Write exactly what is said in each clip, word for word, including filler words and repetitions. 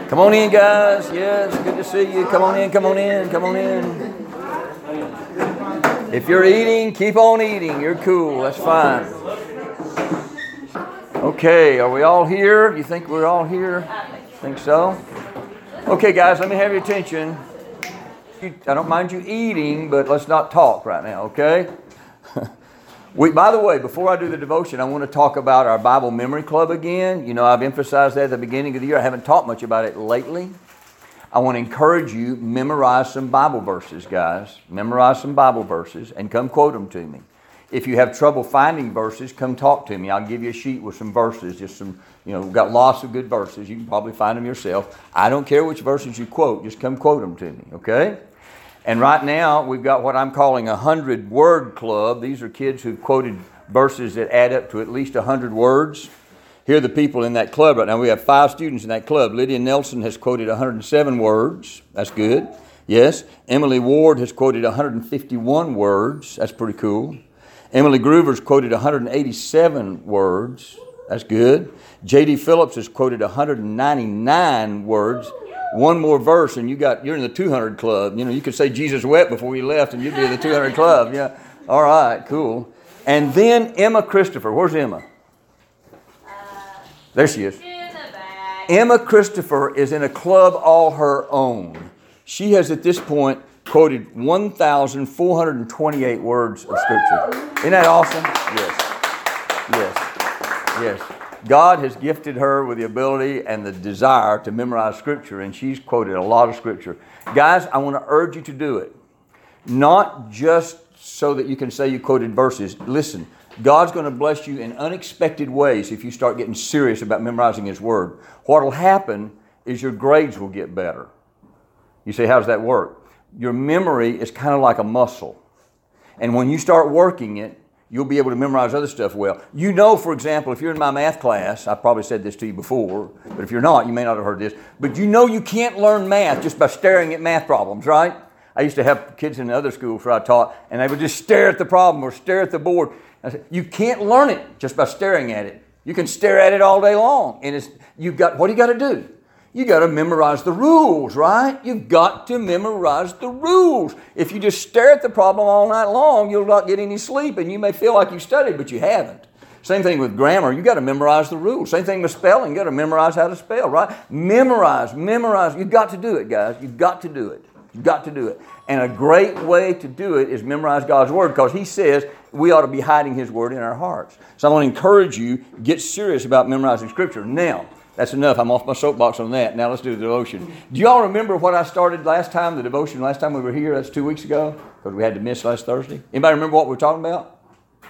Come on in, guys. Yes, good to see you. Come on in, come on in, come on in. If you're eating, keep on eating. You're cool. That's fine. Okay, are we all here? You think we're all here? Think so? Okay, guys, let me have your attention. I don't mind you eating, but let's not talk right now, okay? We, by the way, before I do the devotion, I want to talk about our Bible Memory Club again. You know, I've emphasized that at the beginning of the year. I haven't talked much about it lately. I want to encourage you, memorize some Bible verses, guys. Memorize some Bible verses and come quote them to me. If you have trouble finding verses, come talk to me. I'll give you a sheet with some verses, just some, you know, we've got lots of good verses. You can probably find them yourself. I don't care which verses you quote, just come quote them to me, okay? And right now, we've got what I'm calling a hundred-word club. These are kids who've quoted verses that add up to at least a hundred words. Here are the people in that club right now. We have five students in that club. Lydia Nelson has quoted one hundred seven words. That's good. Yes. Emily Ward has quoted one hundred fifty-one words. That's pretty cool. Emily Groover's quoted one hundred eighty-seven words. That's good. J D Phillips has quoted one hundred ninety-nine words. One more verse and you got, you're in the two hundred club. You know, you could say Jesus wept before you left and you'd be in the two hundred club. Yeah. All right, cool. And then Emma Christopher. Where's Emma? Uh, there she is. In the back. Emma Christopher is in a club all her own. She has at this point quoted one thousand four hundred twenty-eight words of Scripture. Isn't that awesome? Yes. Yes. Yes. God has gifted her with the ability and the desire to memorize Scripture, and she's quoted a lot of Scripture. Guys, I want to urge you to do it. Not just so that you can say you quoted verses. Listen, God's going to bless you in unexpected ways if you start getting serious about memorizing His Word. What will happen is your grades will get better. You say, how does that work? Your memory is kind of like a muscle. And when you start working it, you'll be able to memorize other stuff well. You know, for example, if you're in my math class, I probably said this to you before, but if you're not, you may not have heard this, but you know you can't learn math just by staring at math problems, right? I used to have kids in the other schools where I taught, and they would just stare at the problem or stare at the board. I said, you can't learn it just by staring at it. You can stare at it all day long, and it's, you've got, what do you got to do? You got to memorize the rules, right? You've got to memorize the rules. If you just stare at the problem all night long, you'll not get any sleep, and you may feel like you studied, but you haven't. Same thing with grammar. You got to memorize the rules. Same thing with spelling. You got to memorize how to spell, right? Memorize, memorize. You've got to do it, guys. You've got to do it. You've got to do it. And a great way to do it is memorize God's Word, because He says we ought to be hiding His Word in our hearts. So I want to encourage you, get serious about memorizing Scripture. Now, that's enough. I'm off my soapbox on that. Now let's do the devotion. Do you all remember what I started last time, the devotion last time we were here? That's two weeks ago, because we had to miss last Thursday. Anybody remember what we were talking about?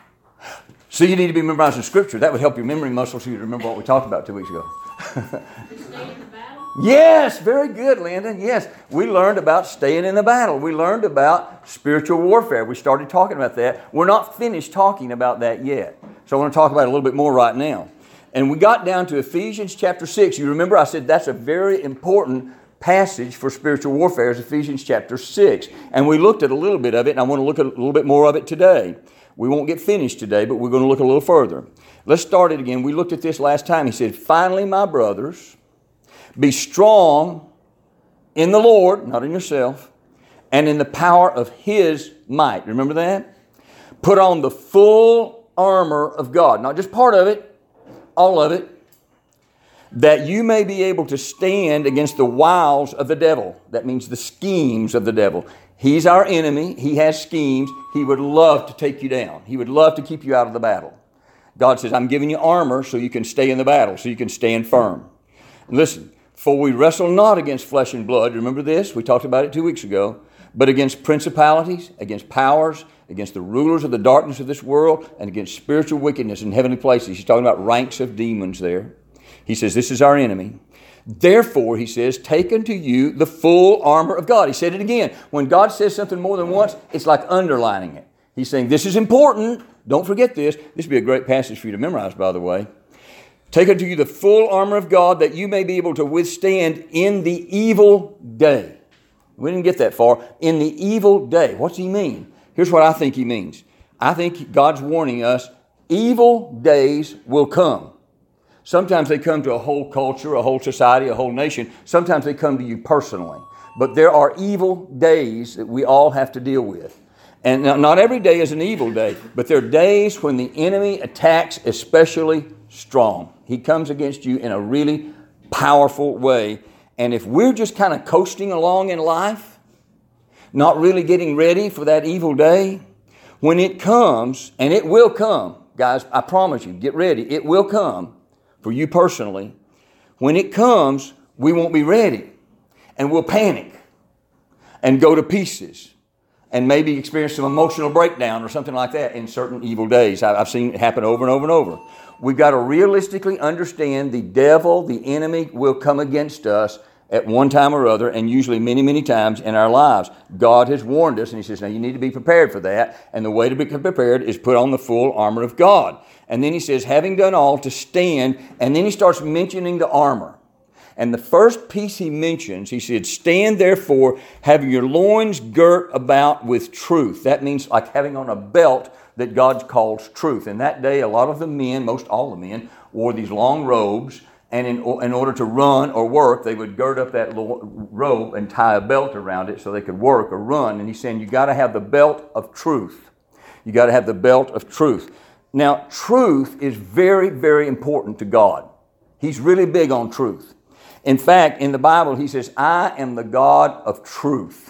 So you need to be memorizing Scripture. That would help your memory muscles so you remember what we talked about two weeks ago. Stay in the battle? Yes, very good, Landon. Yes, we learned about staying in the battle. We learned about spiritual warfare. We started talking about that. We're not finished talking about that yet. So I want to talk about it a little bit more right now. And we got down to Ephesians chapter six. You remember I said that's a very important passage for spiritual warfare, is Ephesians chapter six. And we looked at a little bit of it, and I want to look at a little bit more of it today. We won't get finished today, but we're going to look a little further. Let's start it again. We looked at this last time. He said, finally, my brothers, be strong in the Lord, not in yourself, and in the power of His might. Remember that? Put on the full armor of God. Not just part of it, all of it, that you may be able to stand against the wiles of the devil. That means the schemes of the devil. He's our enemy. He has schemes. He would love to take you down. He would love to keep you out of the battle. God says, I'm giving you armor so you can stay in the battle, so you can stand firm. And listen, for we wrestle not against flesh and blood. Remember this? We talked about it two weeks ago. But against principalities, against powers, against the rulers of the darkness of this world, and against spiritual wickedness in heavenly places. He's talking about ranks of demons there. He says, this is our enemy. Therefore, he says, take unto you the full armor of God. He said it again. When God says something more than once, it's like underlining it. He's saying, this is important. Don't forget this. This would be a great passage for you to memorize, by the way. Take unto you the full armor of God, that you may be able to withstand in the evil day. We didn't get that far. In the evil day. What's he mean? Here's what I think he means. I think God's warning us, evil days will come. Sometimes they come to a whole culture, a whole society, a whole nation. Sometimes they come to you personally. But there are evil days that we all have to deal with. And not every day is an evil day, but there are days when the enemy attacks especially strong. He comes against you in a really powerful way. And if we're just kind of coasting along in life, not really getting ready for that evil day, when it comes, and it will come, guys, I promise you, get ready, it will come for you personally. When it comes, we won't be ready, and we'll panic and go to pieces and maybe experience some emotional breakdown or something like that in certain evil days. I've seen it happen over and over and over. We've got to realistically understand the devil, the enemy, will come against us at one time or other, and usually many, many times in our lives. God has warned us, and He says, now you need to be prepared for that, and the way to be prepared is put on the full armor of God. And then He says, having done all, to stand, and then He starts mentioning the armor. And the first piece He mentions, He said, stand therefore, having your loins girt about with truth. That means like having on a belt that God calls truth. In that day, a lot of the men, most all the men, wore these long robes, and in, in order to run or work, they would gird up that robe and tie a belt around it so they could work or run. And He's saying, you got to have the belt of truth. You got to have the belt of truth. Now, truth is very, very important to God. He's really big on truth. In fact, in the Bible, He says, I am the God of truth.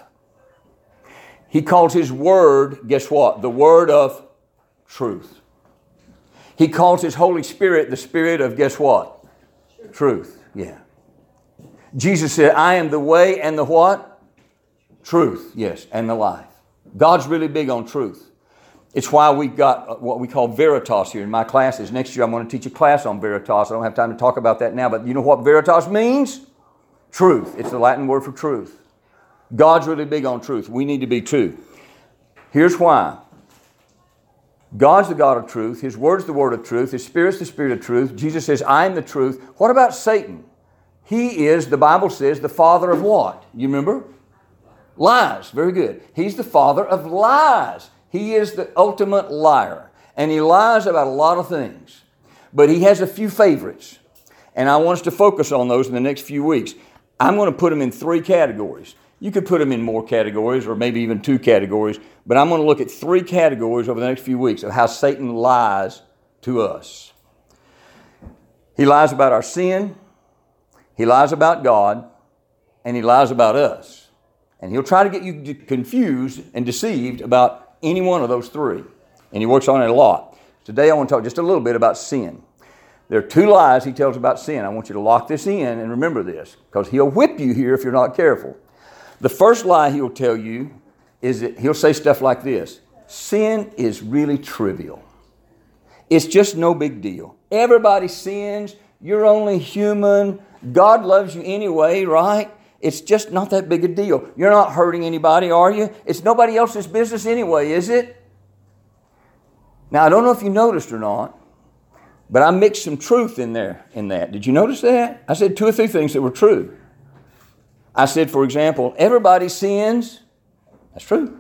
He calls His Word, guess what? The Word of truth. He calls His Holy Spirit the Spirit of, guess what? Truth. Yeah. Jesus said, I am the way and the what? Truth. Yes, and the life. God's really big on truth. It's why we've got what we call Veritas here in my classes. Next year I'm going to teach a class on Veritas. I don't have time to talk about that now, but you know what Veritas means? Truth. It's the Latin word for truth. God's really big on truth. We need to be too. Here's why. God's the God of truth. His Word's the Word of truth. His Spirit's the Spirit of truth. Jesus says, I am the truth. What about Satan? He is, the Bible says, the father of what? You remember? Lies. Very good. He's the father of lies. He is the ultimate liar. And he lies about a lot of things. But he has a few favorites. And I want us to focus on those in the next few weeks. I'm going to put them in three categories. You could put them in more categories or maybe even two categories, but I'm going to look at three categories over the next few weeks of how Satan lies to us. He lies about our sin, he lies about God, and he lies about us. And he'll try to get you confused and deceived about any one of those three. And he works on it a lot. Today I want to talk just a little bit about sin. There are two lies he tells about sin. I want you to lock this in and remember this, because he'll whip you here if you're not careful. The first lie he'll tell you is that he'll say stuff like this. Sin is really trivial. It's just no big deal. Everybody sins. You're only human. God loves you anyway, right? It's just not that big a deal. You're not hurting anybody, are you? It's nobody else's business anyway, is it? Now, I don't know if you noticed or not, but I mixed some truth in there in that. Did you notice that? I said two or three things that were true. I said, for example, everybody sins. That's true.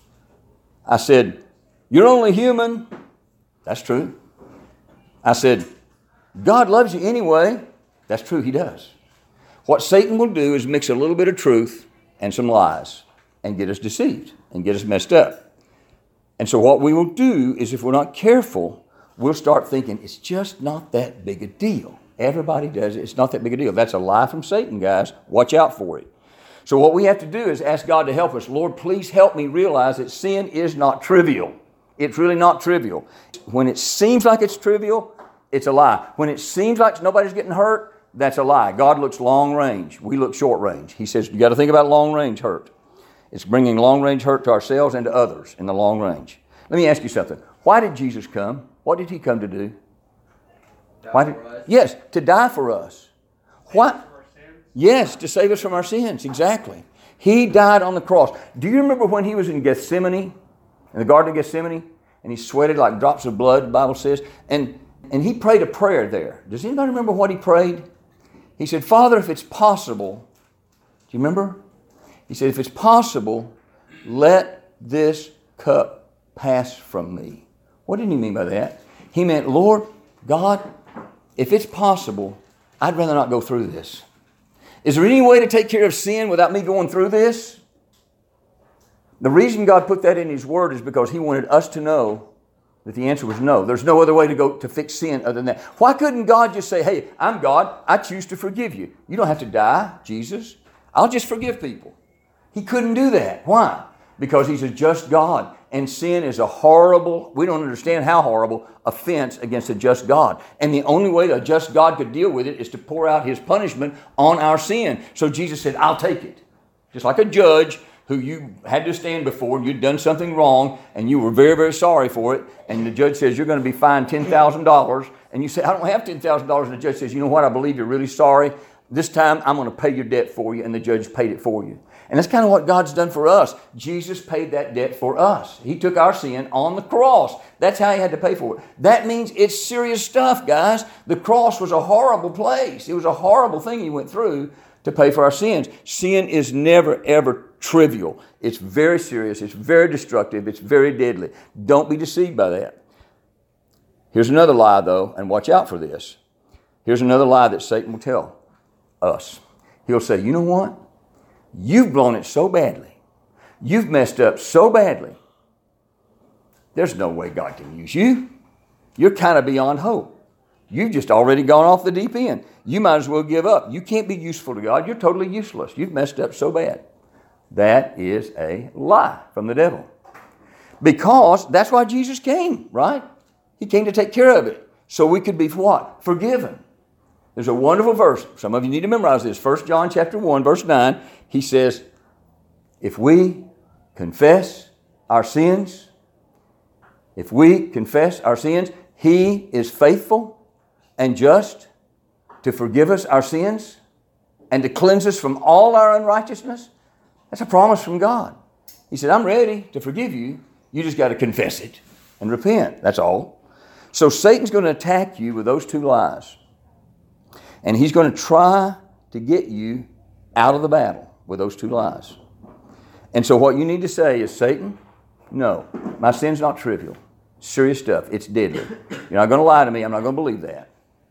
I said, you're only human. That's true. I said, God loves you anyway. That's true, He does. What Satan will do is mix a little bit of truth and some lies and get us deceived and get us messed up. And so what we will do is, if we're not careful, we'll start thinking, it's just not that big a deal. Everybody does it. It's not that big a deal. That's a lie from Satan, guys. Watch out for it. So what we have to do is ask God to help us. Lord, please help me realize that sin is not trivial. It's really not trivial. When it seems like it's trivial, it's a lie. When it seems like nobody's getting hurt, that's a lie. God looks long range. We look short range. He says, you got to think about long range hurt. It's bringing long range hurt to ourselves and to others in the long range. Let me ask you something. Why did Jesus come? What did He come to do? Why did, yes, to die for us. What? Yes, to save us from our sins, exactly. He died on the cross. Do you remember when He was in Gethsemane, in the Garden of Gethsemane, and He sweated like drops of blood, the Bible says, and, and He prayed a prayer there. Does anybody remember what He prayed? He said, Father, if it's possible, do you remember? He said, if it's possible, let this cup pass from me. What did He mean by that? He meant, Lord, God, if it's possible, I'd rather not go through this. Is there any way to take care of sin without me going through this? The reason God put that in His Word is because He wanted us to know that the answer was no. There's no other way to go to fix sin other than that. Why couldn't God just say, hey, I'm God, I choose to forgive you. You don't have to die, Jesus. I'll just forgive people. He couldn't do that. Why? Because He's a just God. And sin is a horrible, we don't understand how horrible, offense against a just God. And the only way a just God could deal with it is to pour out His punishment on our sin. So Jesus said, I'll take it. Just like a judge who you had to stand before and you'd done something wrong and you were very, very sorry for it. And the judge says, you're going to be fined ten thousand dollars. And you say, I don't have ten thousand dollars. And the judge says, you know what? I believe you're really sorry. This time I'm going to pay your debt for you. And the judge paid it for you. And that's kind of what God's done for us. Jesus paid that debt for us. He took our sin on the cross. That's how He had to pay for it. That means it's serious stuff, guys. The cross was a horrible place. It was a horrible thing He went through to pay for our sins. Sin is never, ever trivial. It's very serious. It's very destructive. It's very deadly. Don't be deceived by that. Here's another lie, though, and watch out for this. Here's another lie that Satan will tell us. He'll say, you know what? You've blown it so badly. You've messed up so badly. There's no way God can use you. You're kind of beyond hope. You've just already gone off the deep end. You might as well give up. You can't be useful to God. You're totally useless. You've messed up so bad. That is a lie from the devil. Because that's why Jesus came, right? He came to take care of it. So we could be what? Forgiven. There's a wonderful verse. Some of you need to memorize this. First John chapter one, verse nine. He says, if we confess our sins, if we confess our sins, He is faithful and just to forgive us our sins and to cleanse us from all our unrighteousness. That's a promise from God. He said, I'm ready to forgive you. You just got to confess it and repent. That's all. So Satan's going to attack you with those two lies. And he's going to try to get you out of the battle with those two lies. And so what you need to say is, Satan, no, my sin's not trivial. Serious stuff. It's deadly. You're not going to lie to me. I'm not going to believe that.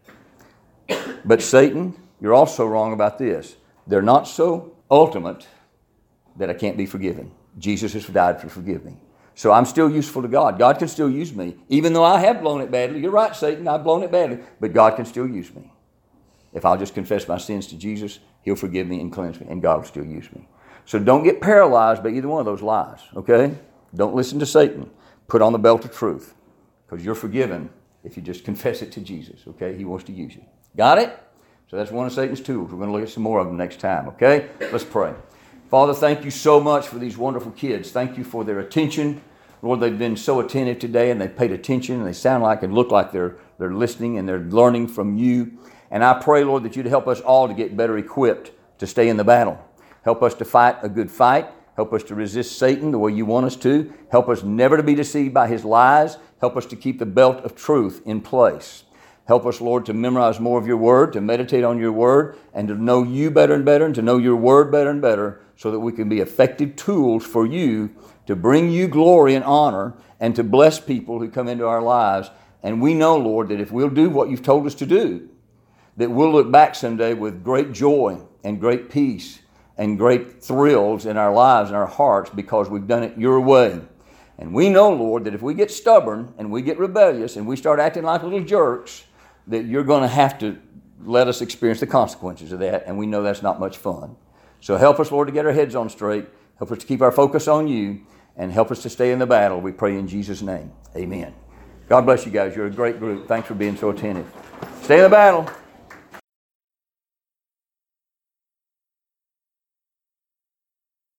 But Satan, you're also wrong about this. They're not so ultimate that I can't be forgiven. Jesus has died to forgive me. So I'm still useful to God. God can still use me. Even though I have blown it badly. You're right, Satan, I've blown it badly. But God can still use me. If I'll just confess my sins to Jesus, He'll forgive me and cleanse me, and God will still use me. So don't get paralyzed by either one of those lies, okay? Don't listen to Satan. Put on the belt of truth, because you're forgiven if you just confess it to Jesus, okay? He wants to use you. Got it? So that's one of Satan's tools. We're going to look at some more of them next time, okay? Let's pray. Father, thank you so much for these wonderful kids. Thank you for their attention. Lord, they've been so attentive today, and they've paid attention, and they sound like and look like they're, they're listening, and they're learning from you. And I pray, Lord, that you'd help us all to get better equipped to stay in the battle. Help us to fight a good fight. Help us to resist Satan the way you want us to. Help us never to be deceived by his lies. Help us to keep the belt of truth in place. Help us, Lord, to memorize more of your word, to meditate on your word, and to know you better and better, and to know your word better and better, so that we can be effective tools for you to bring you glory and honor and to bless people who come into our lives. And we know, Lord, that if we'll do what you've told us to do, that we'll look back someday with great joy and great peace and great thrills in our lives and our hearts because we've done it your way. And we know, Lord, that if we get stubborn and we get rebellious and we start acting like little jerks, that you're going to have to let us experience the consequences of that, and we know that's not much fun. So help us, Lord, to get our heads on straight. Help us to keep our focus on you, and help us to stay in the battle. We pray in Jesus' name. Amen. God bless you guys. You're a great group. Thanks for being so attentive. Stay in the battle.